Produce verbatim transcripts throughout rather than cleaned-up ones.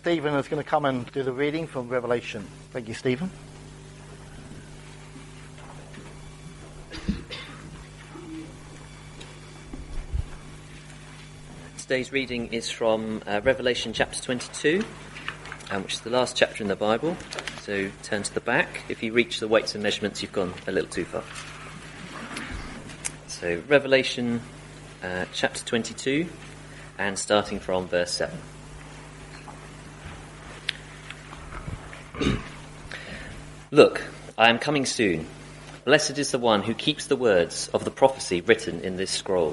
Stephen is going to come and do the reading from Revelation. Thank you, Stephen. Today's reading is from uh, Revelation chapter twenty-two, um, which is the last chapter in the Bible. So turn to the back. If you reach the weights and measurements, you've gone a little too far. So Revelation uh, chapter twenty-two, and starting from verse seven. Look, I am coming soon. Blessed is the one who keeps the words of the prophecy written in this scroll.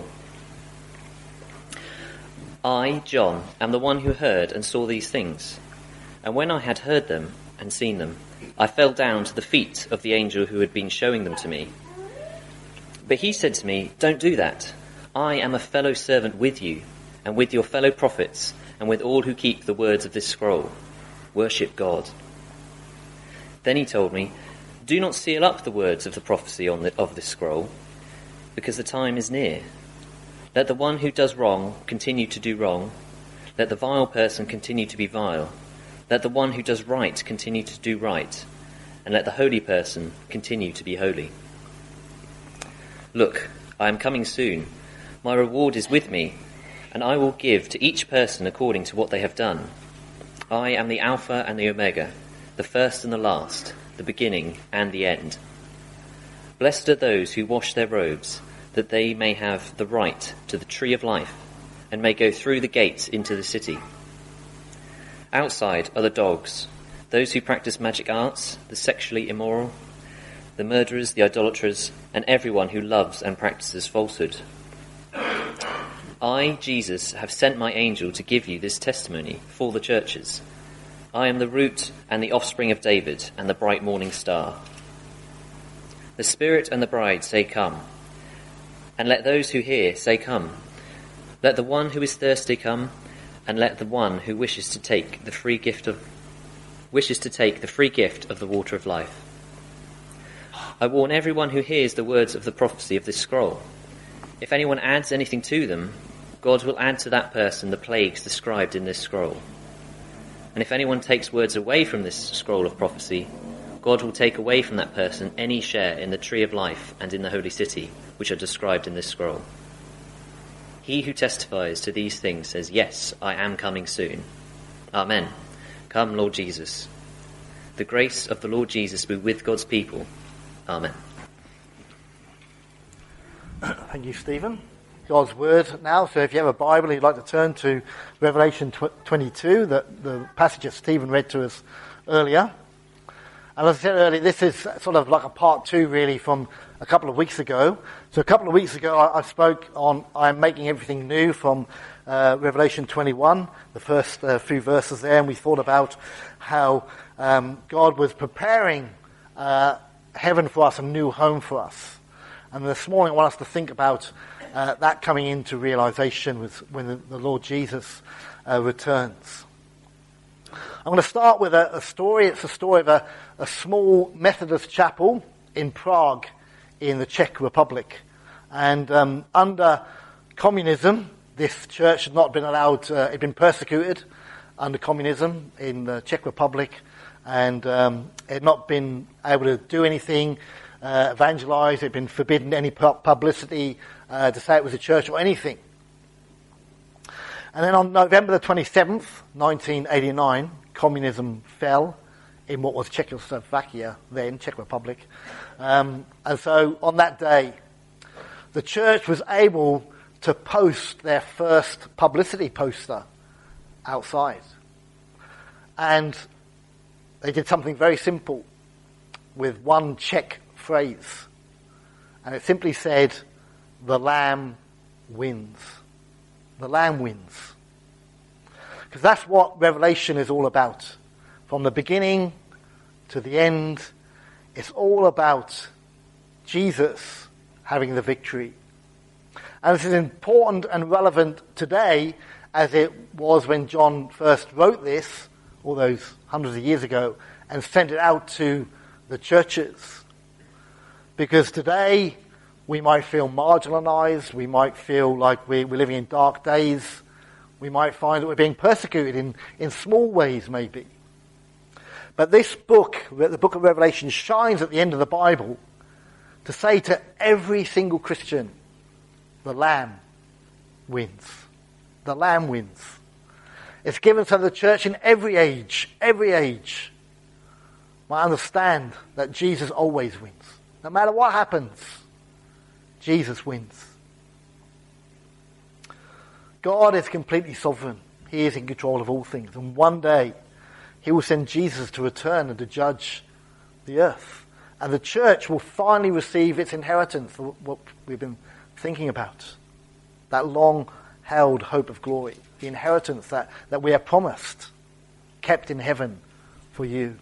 I, John, am the one who heard and saw these things. And when I had heard them and seen them, I fell down to the feet of the angel who had been showing them to me. But he said to me, "Don't do that. I am a fellow servant with you, and with your fellow prophets, and with all who keep the words of this scroll. Worship God." Then he told me, "Do not seal up the words of the prophecy on the, of this scroll, because the time is near. Let the one who does wrong continue to do wrong. Let the vile person continue to be vile. Let the one who does right continue to do right. And let the holy person continue to be holy. Look, I am coming soon. My reward is with me, and I will give to each person according to what they have done. I am the Alpha and the Omega, the first and the last, the beginning and the end. Blessed are those who wash their robes, that they may have the right to the tree of life, and may go through the gates into the city. Outside are the dogs, those who practice magic arts, the sexually immoral, the murderers, the idolaters, and everyone who loves and practices falsehood. I, Jesus, have sent my angel to give you this testimony for the churches. I am the root and the offspring of David, and the bright morning star. The Spirit and the bride say, "Come." And let those who hear say, "Come." Let the one who is thirsty come, and let the one who wishes to take the free gift of wishes to take the free gift of the water of life. I warn everyone who hears the words of the prophecy of this scroll. If anyone adds anything to them, God will add to that person the plagues described in this scroll. And if anyone takes words away from this scroll of prophecy, God will take away from that person any share in the tree of life and in the holy city, which are described in this scroll. He who testifies to these things says, "Yes, I am coming soon." Amen. Come, Lord Jesus. The grace of the Lord Jesus be with God's people. Amen. Thank you, Stephen. God's word now. So if you have a Bible, you'd like to turn to Revelation twenty-two, the, the passage that Stephen read to us earlier. And as I said earlier, this is sort of like a part two, really, from a couple of weeks ago. So a couple of weeks ago, I, I spoke on I'm making everything new from uh, Revelation twenty-one, the first uh, few verses there, and we thought about how um, God was preparing uh, heaven for us, a new home for us. And this morning, I want us to think about uh, that coming into realization with, when the, the Lord Jesus uh, returns. I'm going to start with a, a story. It's a story of a, a small Methodist chapel in Prague in the Czech Republic. And um, under communism, this church had not been allowed, uh, it had been persecuted under communism in the Czech Republic, and um, it had not been able to do anything, uh, evangelize. It had been forbidden any publicity uh, to say it was a church or anything. And then on November the twenty-seventh, nineteen eighty-nine, communism fell in what was Czechoslovakia then, Czech Republic. Um, and so on that day, the church was able to post their first publicity poster outside. And they did something very simple with one Czech phrase. And it simply said, "The Lamb wins." The Lamb wins. Because that's what Revelation is all about. From the beginning to the end, it's all about Jesus having the victory. And this is important and relevant today as it was when John first wrote this, all those hundreds of years ago, and sent it out to the churches. Because today we might feel marginalized, we might feel like we're living in dark days, We might find that we're being persecuted in, in small ways, maybe. But this book, the book of Revelation, shines at the end of the Bible to say to every single Christian, the Lamb wins. The Lamb wins. It's given to the church in every age, every age, might understand that Jesus always wins. No matter what happens, Jesus wins. God is completely sovereign. He is in control of all things. And one day, he will send Jesus to return and to judge the earth. And the church will finally receive its inheritance, for what we've been thinking about. That long-held hope of glory. The inheritance that, that we are promised, kept in heaven for you.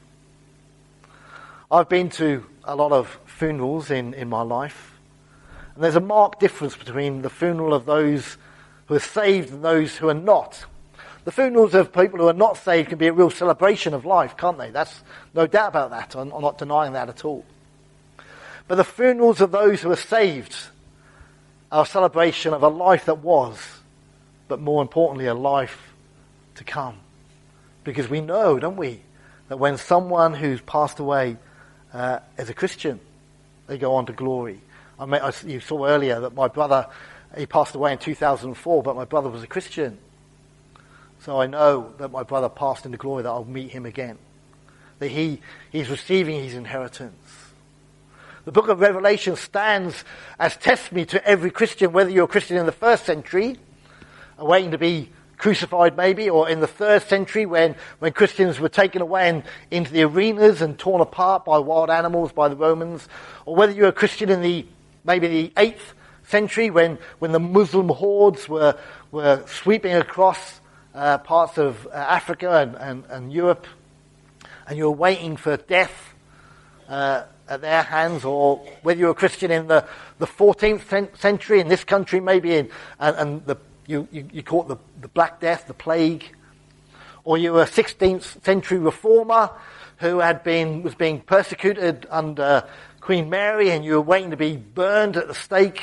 I've been to a lot of funerals in, in my life. And there's a marked difference between the funeral of those who are saved and those who are not. The funerals of people who are not saved can be a real celebration of life, can't they? That's no doubt about that. I'm, I'm not denying that at all. But the funerals of those who are saved are a celebration of a life that was, but more importantly, a life to come. Because we know, don't we, that when someone who's passed away uh, is a Christian, they go on to glory. I mean, I, you saw earlier that my brother, he passed away in two thousand four, but my brother was a Christian. So I know that my brother passed into glory, that I'll meet him again. That he, he's receiving his inheritance. The book of Revelation stands as testimony to every Christian, whether you're a Christian in the first century, waiting to be crucified maybe, or in the third century when, when Christians were taken away and into the arenas and torn apart by wild animals by the Romans, or whether you're a Christian in the maybe the eighth century when, when the Muslim hordes were, were sweeping across Uh, parts of uh, Africa and, and, and Europe, and you're waiting for death uh, at their hands, or whether you're a Christian in the, the fourteenth century in this country maybe, in, and, and the, you, you, you call it the, the Black Death, the plague, or you were a sixteenth century reformer who had been was being persecuted under Queen Mary and you were waiting to be burned at the stake,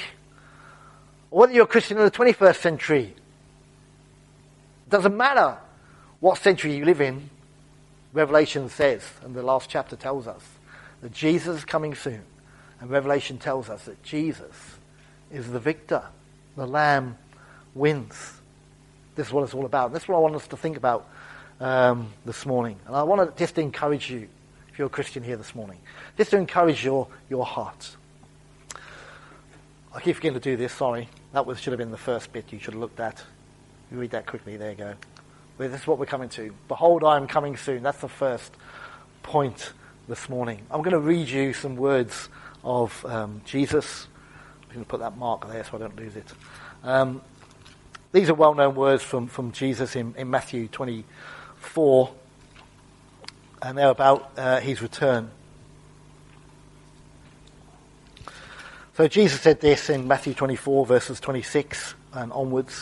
or whether you're a Christian in the twenty-first century. Doesn't matter what century you live in, Revelation says, and the last chapter tells us, that Jesus is coming soon. And Revelation tells us that Jesus is the victor. The Lamb wins. This is what it's all about. This is what I want us to think about um, this morning. And I want to just encourage you, if you're a Christian here this morning, just to encourage your, your heart. I keep forgetting to do this, sorry. That was, should have been the first bit you should have looked at. You read that quickly, there you go. Well, this is what we're coming to. Behold, I am coming soon. That's the first point this morning. I'm going to read you some words of um, Jesus. I'm going to put that mark there so I don't lose it. Um, these are well-known words from, from Jesus in, in Matthew twenty-four, and they're about uh, his return. So Jesus said this in Matthew twenty-four, verses twenty-six and onwards.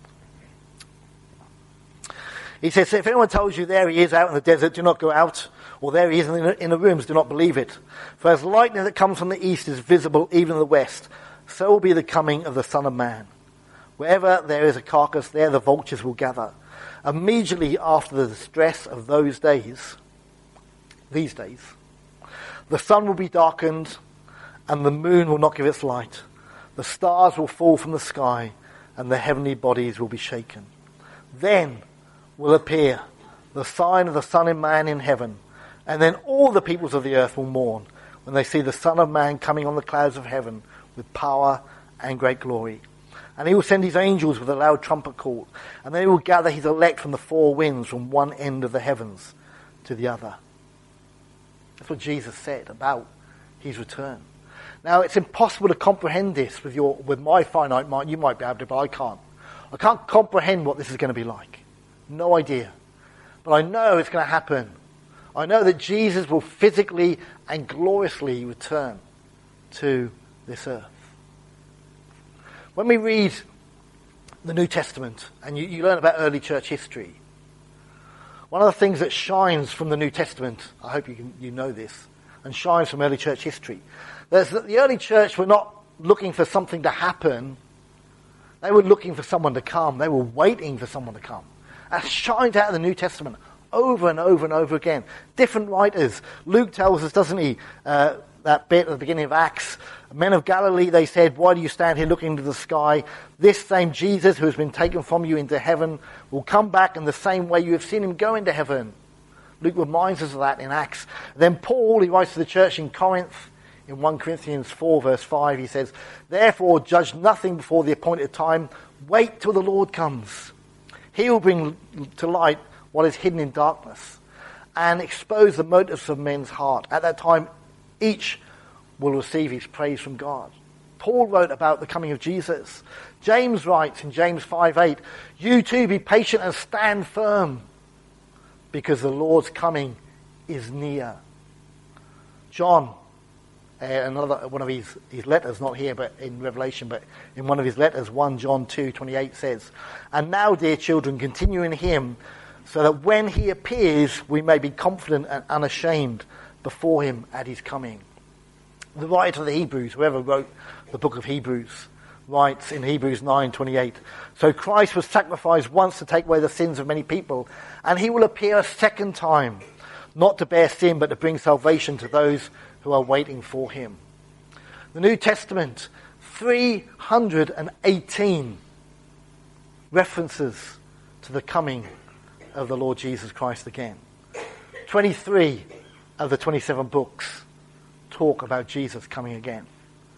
He says, if anyone tells you there he is out in the desert, do not go out, or there he is in the, in the rooms, do not believe it. For as lightning that comes from the east is visible even in the west, so will be the coming of the Son of Man. Wherever there is a carcass, there the vultures will gather. Immediately after the distress of those days, these days, the sun will be darkened, and the moon will not give its light. The stars will fall from the sky, and the heavenly bodies will be shaken. Then will appear the sign of the Son of Man in heaven, and then all the peoples of the earth will mourn when they see the Son of Man coming on the clouds of heaven with power and great glory. And he will send his angels with a loud trumpet call, and then he will gather his elect from the four winds, from one end of the heavens to the other. That's what Jesus said about his return. Now, it's impossible to comprehend this with your with my finite mind. You might be able to, but I can't. I can't comprehend what this is going to be like. No idea. But I know it's going to happen. I know that Jesus will physically and gloriously return to this earth. When we read the New Testament and you, you learn about early church history, one of the things that shines from the New Testament, I hope you, can, you know this, and shines from early church history, is that the early church were not looking for something to happen. They were looking for someone to come. They were waiting for someone to come. That shines out of the New Testament over and over and over again. Different writers. Luke tells us, doesn't he, uh, that bit at the beginning of Acts, men of Galilee, they said, why do you stand here looking into the sky? This same Jesus who has been taken from you into heaven will come back in the same way you have seen him go into heaven. Luke reminds us of that in Acts. Then Paul, he writes to the church in Corinth, in First Corinthians four verse five, he says, therefore judge nothing before the appointed time. Wait till the Lord comes. He will bring to light what is hidden in darkness and expose the motives of men's heart. At that time, each will receive his praise from God. Paul wrote about the coming of Jesus. James writes in James five eight, you too be patient and stand firm, because the Lord's coming is near. John, uh, another one of his, his letters, not here but in Revelation, but in one of his letters, First John two twenty-eight says, and now, dear children, continue in him, so that when he appears, we may be confident and unashamed before him at his coming. The writer of the Hebrews, whoever wrote the book of Hebrews, writes in Hebrews nine twenty-eight, so Christ was sacrificed once to take away the sins of many people, and he will appear a second time, not to bear sin, but to bring salvation to those who are waiting for him. The New Testament, three hundred eighteen references to the coming of the Lord Jesus Christ again. twenty-three of the twenty-seven books talk about Jesus coming again.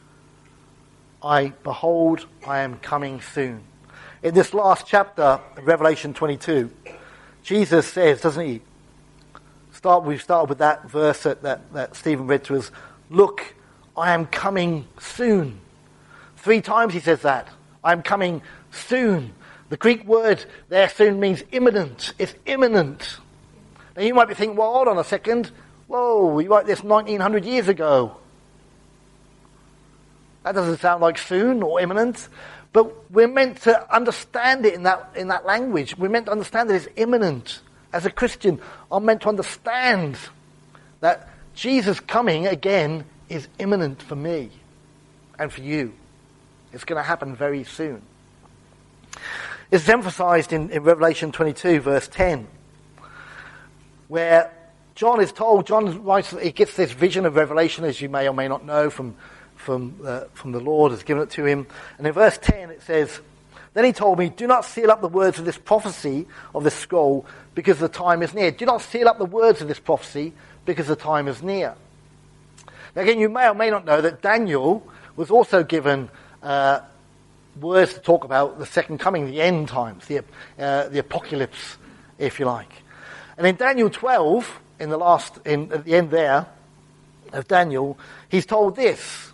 I, behold, I am coming soon. In this last chapter, Revelation twenty-two, Jesus says, doesn't he? Start, we've started with that verse that, that, that Stephen read to us. Look, I am coming soon. Three times he says that. I am coming soon. The Greek word there, soon, means imminent. It's imminent. Now you might be thinking, well, hold on a second. Whoa, we wrote this nineteen hundred years ago. That doesn't sound like soon or imminent. But we're meant to understand it in that in that language. We're meant to understand that it's imminent. As a Christian, I'm meant to understand that Jesus coming again is imminent for me and for you. It's going to happen very soon. It's emphasized in, in Revelation twenty-two, verse ten, where John is told, John writes, he gets this vision of Revelation, as you may or may not know, from from uh, from the Lord, has given it to him. And in verse ten it says, then he told me, do not seal up the words of this prophecy of this scroll, because the time is near. Do not seal up the words of this prophecy, because the time is near. Now again, you may or may not know that Daniel was also given uh, words to talk about the second coming, the end times, the, uh, the apocalypse, if you like. And in Daniel twelve, in the last, in at the end there of Daniel, he's told this: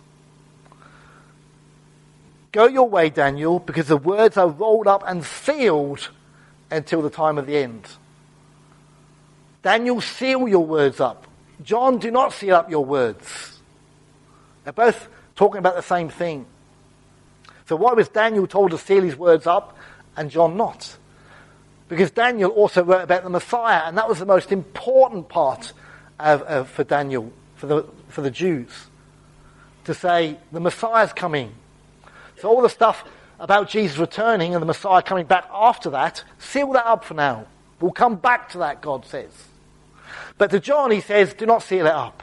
go your way, Daniel, because the words are rolled up and sealed until the time of the end. Daniel, seal your words up. John, do not seal up your words. They're both talking about the same thing. So why was Daniel told to seal his words up and John not? Because Daniel also wrote about the Messiah, and that was the most important part of, of, for Daniel, for the, for the Jews, to say the Messiah's coming. So all the stuff about Jesus returning and the Messiah coming back after that, seal that up for now. We'll come back to that, God says. But to John he says, do not seal it up.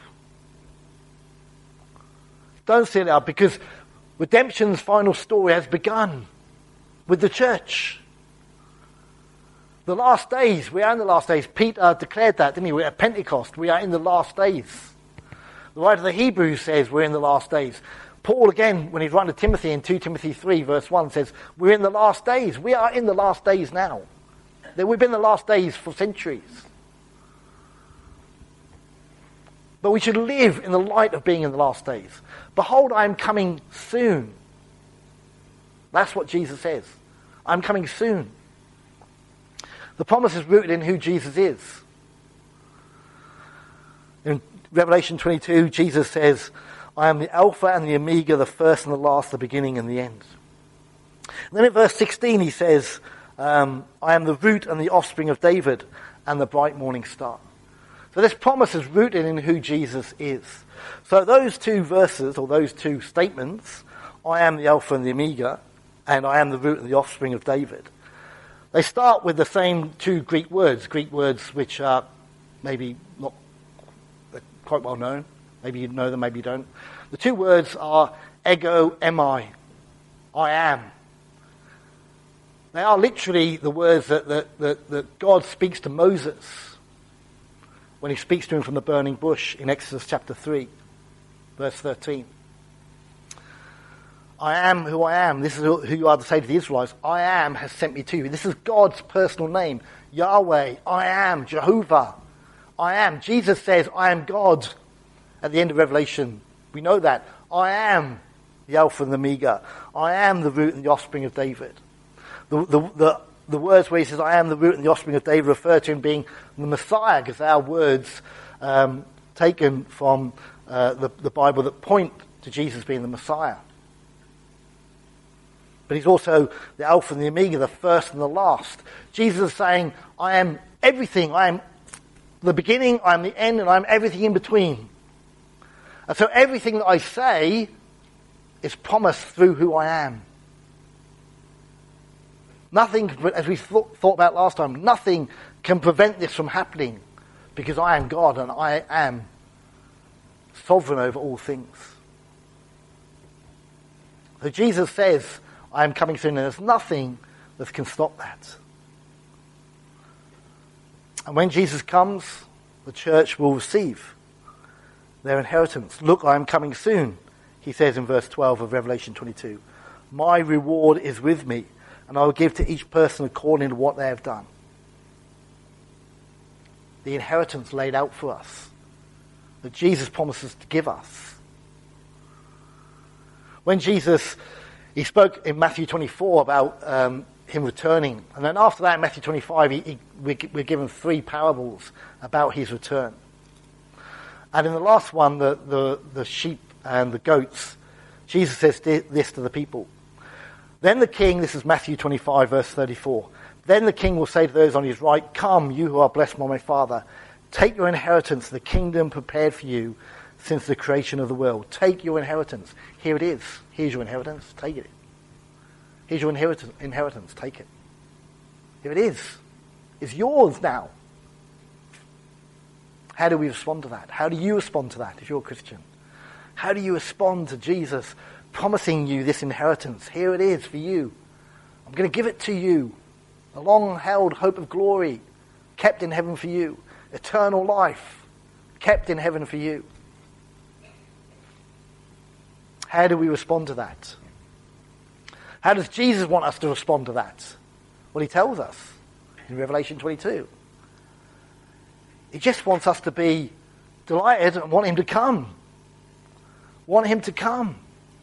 Don't seal it up, because redemption's final story has begun with the church. The last days, we are in the last days. Peter declared that, didn't he? We're at Pentecost. We are in the last days. The writer of the Hebrews says we're in the last days. Paul, again, when he's writing to Timothy in Second Timothy three, verse one, says we're in the last days. We are in the last days now. We've been in the last days for centuries. But we should live in the light of being in the last days. Behold, I am coming soon. That's what Jesus says. I'm coming soon. The promise is rooted in who Jesus is. In Revelation twenty-two, Jesus says, I am the Alpha and the Omega, the first and the last, the beginning and the end. And then in verse sixteen he says, um, I am the root and the offspring of David and the bright morning star. So this promise is rooted in who Jesus is. So those two verses, or those two statements, I am the Alpha and the Omega, and I am the root and the offspring of David. They start with the same two Greek words, Greek words which are maybe not quite well known. Maybe you know them, maybe you don't. The two words are ego eimi, I am. They are literally the words that, that, that, that God speaks to Moses when he speaks to him from the burning bush in Exodus chapter three, verse thirteen. I am who I am. This is who you are to say to the Israelites. I am has sent me to you. This is God's personal name. Yahweh, I am. Jehovah, I am. Jesus says, I am God at the end of Revelation. We know that. I am the Alpha and the Omega. I am the root and the offspring of David. The, the, the, the words where he says, I am the root and the offspring of David, refer to him being the Messiah, because they are words um, taken from uh, the, the Bible that point to Jesus being the Messiah. But he's also the Alpha and the Omega, the first and the last. Jesus is saying, I am everything. I am the beginning, I am the end, and I am everything in between. And so everything that I say is promised through who I am. Nothing, as we thought, thought about last time, nothing can prevent this from happening, because I am God and I am sovereign over all things. So Jesus says, I am coming soon, and there's nothing that can stop that. And when Jesus comes, the church will receive their inheritance. Look, I am coming soon, he says in verse twelve of Revelation twenty-two. My reward is with me, and I will give to each person according to what they have done. The inheritance laid out for us, that Jesus promises to give us. When Jesus, he spoke in Matthew twenty-four about um, him returning, and then after that in Matthew twenty-five, he, he, we're, we're given three parables about his return. And in the last one, the, the, the sheep and the goats, Jesus says this to the people. Then the king, this is Matthew twenty-five, verse thirty-four. Then the king will say to those on his right, come, you who are blessed by my Father, take your inheritance, the kingdom prepared for you since the creation of the world. Take your inheritance. Here it is. Here's your inheritance. Take it. Here's your inheritance. Inheritance. Take it. Here it is. It's yours now. How do we respond to that? How do you respond to that if you're a Christian? How do you respond to Jesus promising you this inheritance? Here it is for you. I'm going to give it to you. A long-held hope of glory kept in heaven for you. Eternal life kept in heaven for you. How do we respond to that? How does Jesus want us to respond to that? Well, he tells us in Revelation twenty-two. He just wants us to be delighted and want him to come. Want him to come.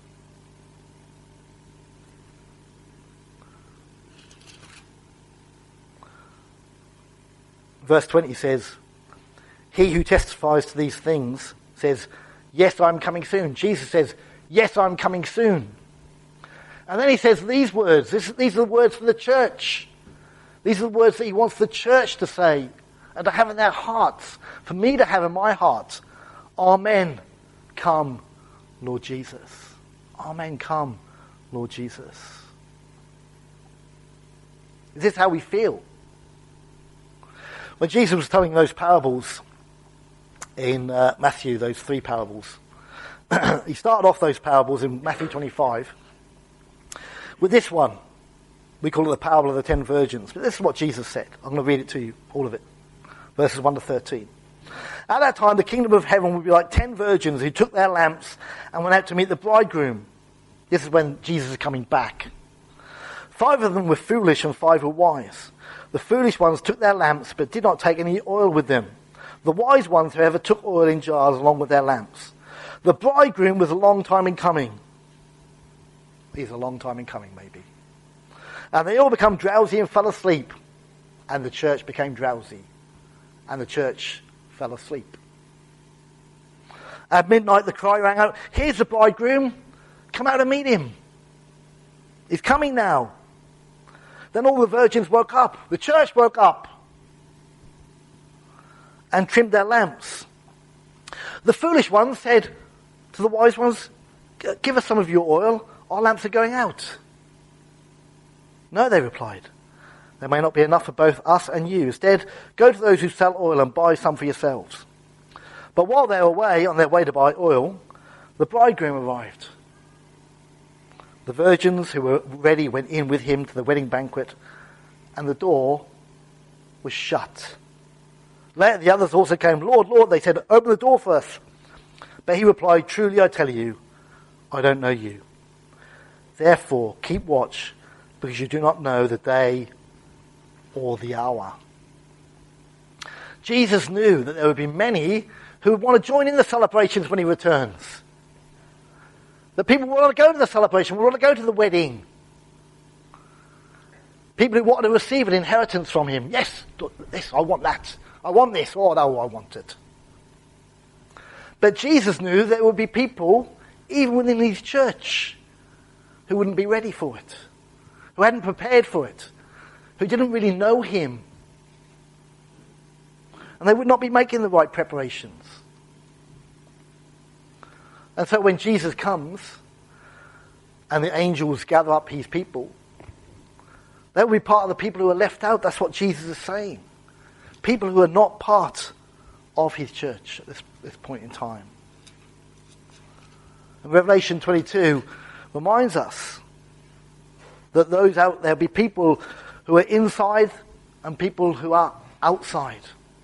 Verse twenty says, he who testifies to these things says, yes, I'm coming soon. Jesus says, yes, I'm coming soon. And then he says these words. This, these are the words for the church. These are the words that he wants the church to say and to have in their hearts. For me to have in my heart. Amen. Come, Lord Jesus. Amen. Come, Lord Jesus. Is this how we feel? When Jesus was telling those parables in uh, Matthew, those three parables, he started off those parables in Matthew twenty-five with this one. We call it the parable of the ten virgins. But this is what Jesus said. I'm going to read it to you, all of it. Verses one to thirteen. At that time, the kingdom of heaven would be like ten virgins who took their lamps and went out to meet the bridegroom. This is when Jesus is coming back. Five of them were foolish and five were wise. The foolish ones took their lamps but did not take any oil with them. The wise ones, however, took oil in jars along with their lamps. The bridegroom was a long time in coming. He's a long time in coming, maybe. And they all become drowsy and fell asleep. And the church became drowsy. And the church fell asleep. At midnight the cry rang out, here's the bridegroom, come out and meet him. He's coming now. Then all the virgins woke up. The church woke up. And trimmed their lamps. The foolish ones said to the wise ones, give us some of your oil. Our lamps are going out. No, they replied. There may not be enough for both us and you. Instead, go to those who sell oil and buy some for yourselves. But while they were away, on their way to buy oil, the bridegroom arrived. The virgins who were ready went in with him to the wedding banquet, and the door was shut. Later the others also came. Lord, Lord, they said, open the door for us. But he replied, truly I tell you, I don't know you. Therefore, keep watch, because you do not know the day or the hour. Jesus knew that there would be many who would want to join in the celebrations when he returns. That people would want to go to the celebration, would want to go to the wedding. People who wanted to receive an inheritance from him. Yes, this, I want that. I want this. Oh, no, I want it. But Jesus knew there would be people, even within his church, who wouldn't be ready for it, who hadn't prepared for it, who didn't really know him. And they would not be making the right preparations. And so when Jesus comes and the angels gather up his people, they will be part of the people who are left out. That's what Jesus is saying. People who are not part of his church at this, this point in time. And Revelation twenty-two reminds us that those out there will be people who are inside and people who are outside.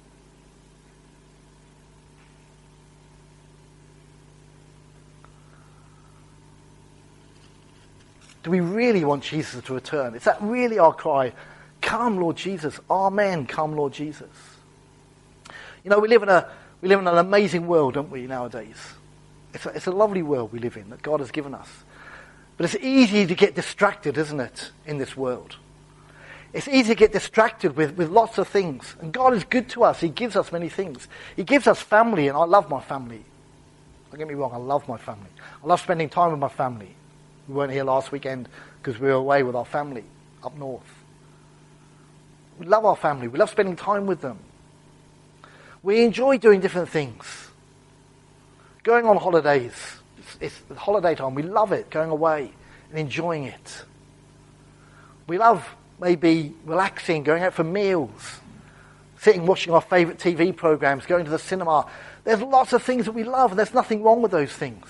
Do we really want Jesus to return? Is that really our cry? Come, Lord Jesus. Amen. Come, Lord Jesus. You know, we live in a we live in an amazing world, don't we, nowadays? It's a, it's a lovely world we live in that God has given us. But it's easy to get distracted, isn't it, in this world? It's easy to get distracted with, with lots of things. And God is good to us. He gives us many things. He gives us family, and I love my family. Don't get me wrong, I love my family. I love spending time with my family. We weren't here last weekend because we were away with our family up north. We love our family. We love spending time with them. We enjoy doing different things. Going on holidays. It's, it's holiday time. We love it, going away and enjoying it. We love maybe relaxing, going out for meals, sitting watching our favourite T V programmes, going to the cinema. There's lots of things that we love, and there's nothing wrong with those things.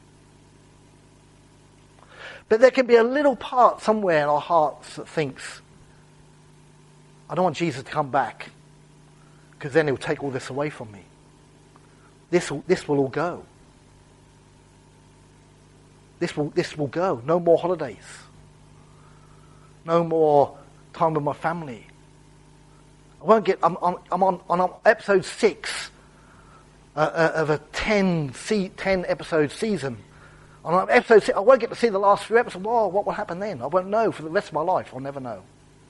But there can be a little part somewhere in our hearts that thinks, I don't want Jesus to come back, because then he'll take all this away from me. This will, this will all go. This will, this will go. No more holidays. No more time with my family. I won't get. I'm, I'm, I'm on, on episode six uh, of a ten, ten episode season. On episode six, I won't get to see the last few episodes. Whoa, what will happen then? I won't know for the rest of my life. I'll never know.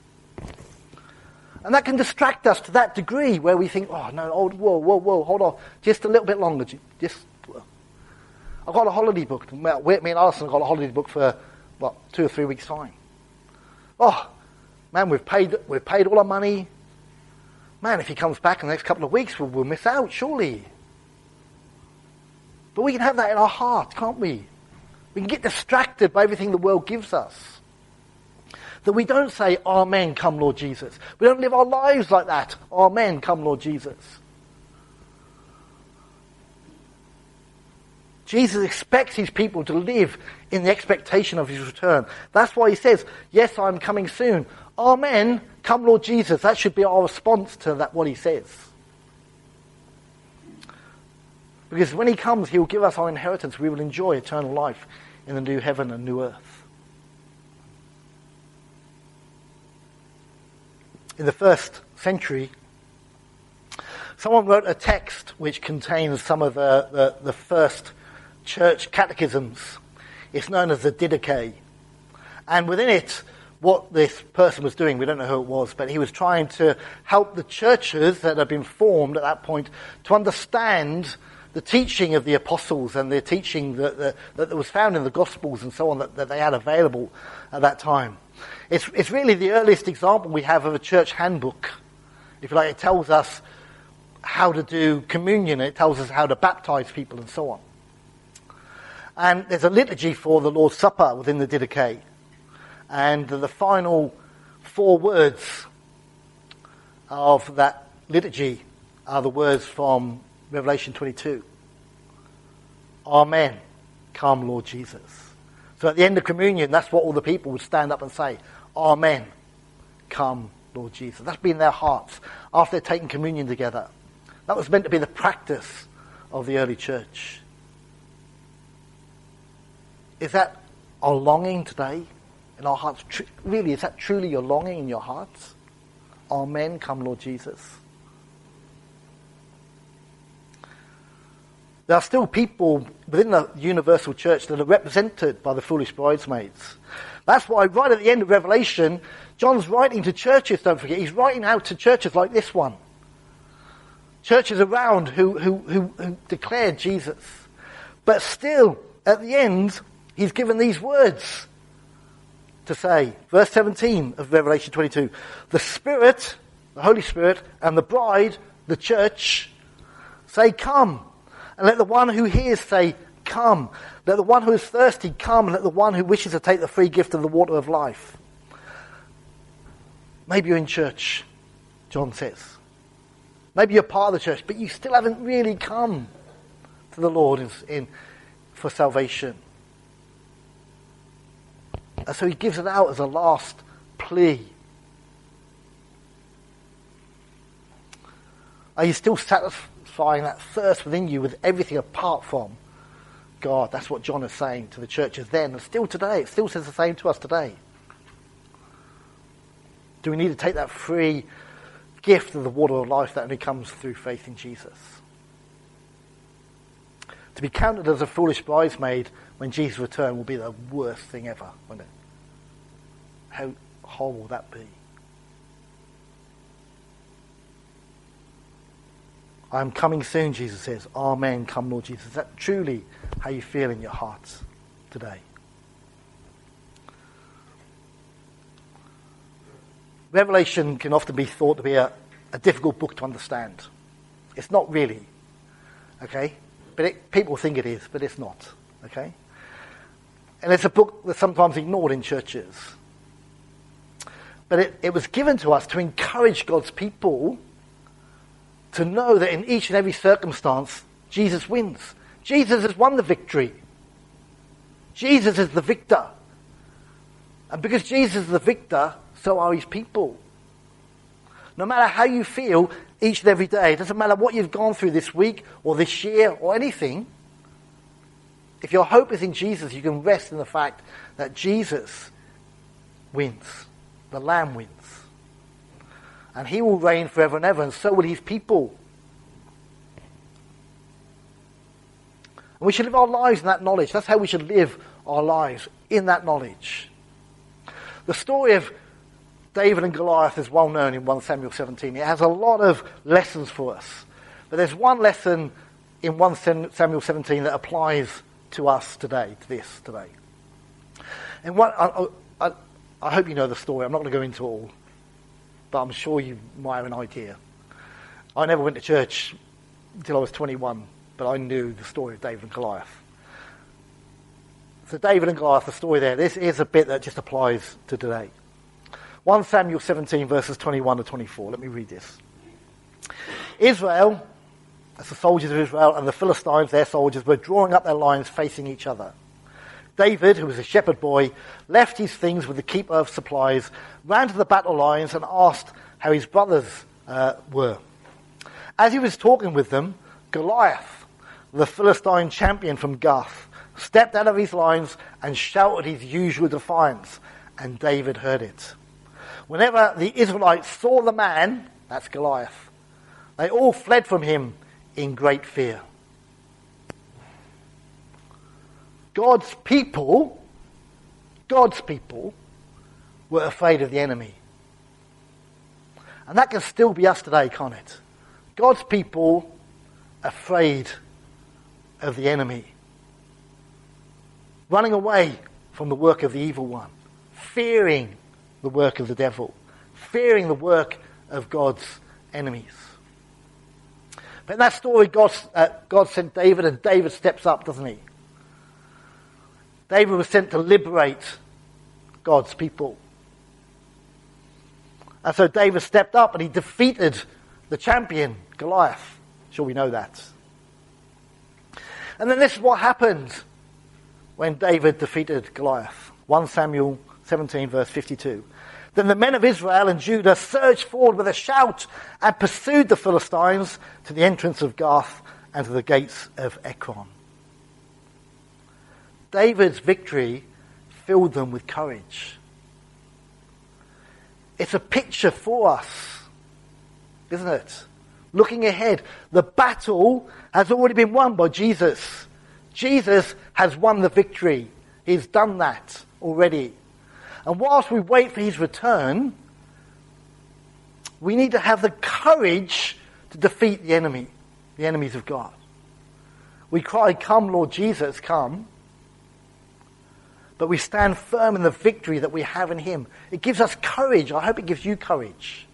And that can distract us to that degree where we think, oh no, oh, whoa, whoa, whoa, hold on, just a little bit longer. Just, I've got a holiday booked. Me and Alison have got a holiday booked for what, two or three weeks' time. Oh, man, we've paid, we've paid all our money. Man, if he comes back in the next couple of weeks, we'll, we'll miss out, surely. But we can have that in our heart, can't we? We can get distracted by everything the world gives us. That we don't say, Amen, come Lord Jesus. We don't live our lives like that. Amen, come Lord Jesus. Jesus expects his people to live in the expectation of his return. That's why he says, yes, I'm coming soon. Amen, come Lord Jesus. That should be our response to that, what he says. Because when he comes, he will give us our inheritance. We will enjoy eternal life in the new heaven and new earth. In the first century, someone wrote a text which contains some of the, the, the first church catechisms. It's known as the Didache. And within it, what this person was doing, we don't know who it was, but he was trying to help the churches that had been formed at that point to understand the teaching of the apostles and the teaching that, that, that was found in the Gospels and so on that, that they had available at that time. It's, it's really the earliest example we have of a church handbook. If you like, it tells us how to do communion, it tells us how to baptize people and so on. And there's a liturgy for the Lord's Supper within the Didache. And the final four words of that liturgy are the words from Revelation twenty-two. Amen. Come, Lord Jesus. So at the end of communion, that's what all the people would stand up and say. Amen. Come, Lord Jesus. That's been their hearts after they'd taken communion together. That was meant to be the practice of the early church. Is that our longing today in our hearts? Tr- really, is that truly your longing in your hearts? Amen. Come, Lord Jesus. There are still people within the universal church that are represented by the foolish bridesmaids. That's why right at the end of Revelation, John's writing to churches, don't forget. He's writing out to churches like this one. Churches around who, who, who, who declare Jesus. But still, at the end, he's given these words to say. Verse seventeen of Revelation twenty-two. The Spirit, the Holy Spirit, and the bride, the church, say, come. And let the one who hears say, come. Let the one who is thirsty come. And let the one who wishes to take the free gift of the water of life. Maybe you're in church, John says. Maybe you're part of the church, but you still haven't really come to the Lord in, in for salvation. And so he gives it out as a last plea. Are you still satisfying that thirst within you with everything apart from God? That's what John is saying to the churches then, and still today. It still says the same to us today. Do we need to take that free gift of the water of life that only comes through faith in Jesus? To be counted as a foolish bridesmaid when Jesus returns will be the worst thing ever, won't it? How horrible will that be? I am coming soon, Jesus says. Amen, come Lord Jesus. Is that truly how you feel in your hearts today? Revelation can often be thought to be a, a difficult book to understand. It's not really, okay? But it, people think it is, but it's not, okay? And it's a book that's sometimes ignored in churches. But it, it was given to us to encourage God's people to know that in each and every circumstance, Jesus wins. Jesus has won the victory. Jesus is the victor. And because Jesus is the victor, so are his people. No matter how you feel each and every day, it doesn't matter what you've gone through this week or this year or anything, if your hope is in Jesus, you can rest in the fact that Jesus wins. The Lamb wins. And he will reign forever and ever, and so will his people. And we should live our lives in that knowledge. That's how we should live our lives, in that knowledge. The story of David and Goliath is well known in First Samuel seventeen. It has a lot of lessons for us. But there's one lesson in First Samuel seventeen that applies to us today, to this today. And what, I, I, I hope you know the story. I'm not going to go into it all. But I'm sure you might have an idea. I never went to church until I was twenty-one, but I knew the story of David and Goliath. So David and Goliath, the story there, this is a bit that just applies to today. First Samuel seventeen, verses twenty-one to twenty-four. Let me read this. Israel, that's the soldiers of Israel, and the Philistines, their soldiers, were drawing up their lines facing each other. David, who was a shepherd boy, left his things with the keeper of supplies, ran to the battle lines and asked how his brothers uh, were. As he was talking with them, Goliath, the Philistine champion from Gath, stepped out of his lines and shouted his usual defiance, and David heard it. Whenever the Israelites saw the man, that's Goliath, they all fled from him in great fear. God's people, God's people were afraid of the enemy. And that can still be us today, can't it? God's people afraid of the enemy. Running away from the work of the evil one. Fearing the work of the devil. Fearing the work of God's enemies. But in that story, God, uh, God sent David, and David steps up, doesn't he? David was sent to liberate God's people. And so David stepped up and he defeated the champion, Goliath. Sure, we know that. And then this is what happened when David defeated Goliath. First Samuel seventeen, verse fifty-two. Then the men of Israel and Judah surged forward with a shout and pursued the Philistines to the entrance of Gath and to the gates of Ekron. David's victory filled them with courage. It's a picture for us, isn't it? Looking ahead, the battle has already been won by Jesus. Jesus has won the victory. He's done that already. And whilst we wait for his return, we need to have the courage to defeat the enemy, the enemies of God. We cry, "Come, Lord Jesus, come." But we stand firm in the victory that we have in him. It gives us courage. I hope it gives you courage.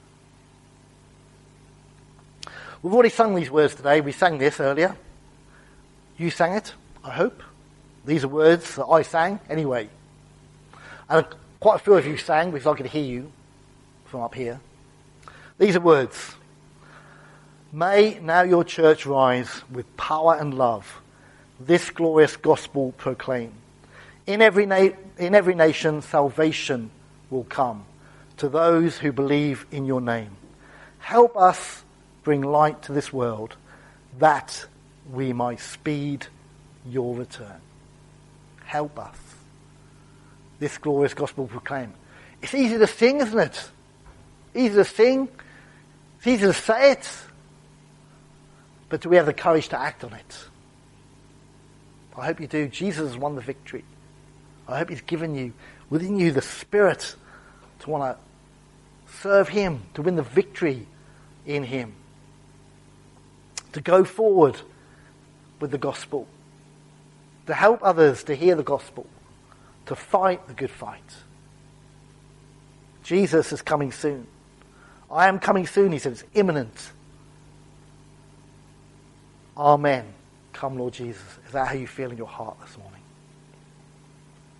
We've already sung these words today. We sang this earlier. You sang it, I hope. These are words that I sang anyway. And quite a few of you sang because I could hear you from up here. These are words. May now your church rise with power and love. This glorious gospel proclaim. In every, na- in every nation salvation will come to those who believe in your name. Help us bring light to this world that we might speed your return. Help us. This glorious gospel proclaim. It's easy to sing, isn't it? Easy to sing. It's easy to say it. But do we have the courage to act on it? I hope you do. Jesus has won the victory. I hope he's given you, within you, the spirit to want to serve him, to win the victory in him. To go forward with the gospel. To help others to hear the gospel. To fight the good fight. Jesus is coming soon. I am coming soon, he said. It's imminent. Amen. Come, Lord Jesus. Is that how you feel in your heart this morning?